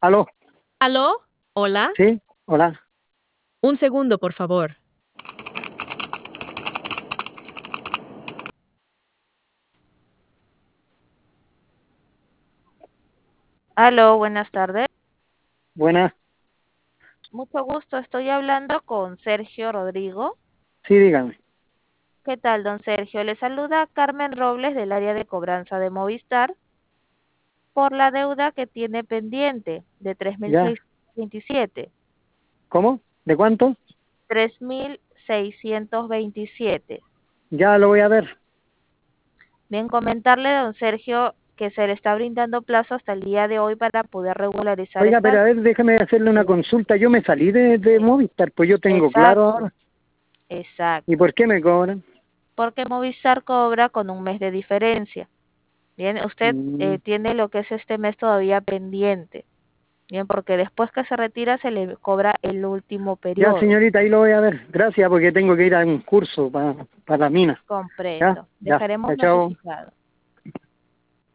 Aló, ¿Aló? ¿Hola? sí, hola. Un segundo, por favor. Aló, buenas tardes. Buenas, Mucho gusto. Estoy hablando con Sergio Rodrigo. sí, dígame. ¿Qué tal, don Sergio? Le saluda Carmen Robles del área de cobranza de Movistar por la deuda que tiene pendiente de ¿Ya? 3.627. ¿Cómo? ¿De cuánto? 3.627. Ya lo voy a ver. Bien, comentarle, don Sergio, que se le está brindando plazo hasta el día de hoy para poder regularizar Oiga, pero estas. a ver, déjeme hacerle una consulta. Yo me salí de Movistar, pues yo tengo claro Exacto, ahora. ¿Y exacto. por qué me cobran? Porque Movistar cobra con un mes de diferencia. Bien, usted Mm, tiene lo que es este mes todavía pendiente. Bien, porque después que se retira se le cobra el último ya, periodo. señorita, ahí lo voy a ver. Gracias, porque tengo que ir a un curso para la mina. ¿Ya? Comprendo. Ya, Dejaremos chao, chao. notificado.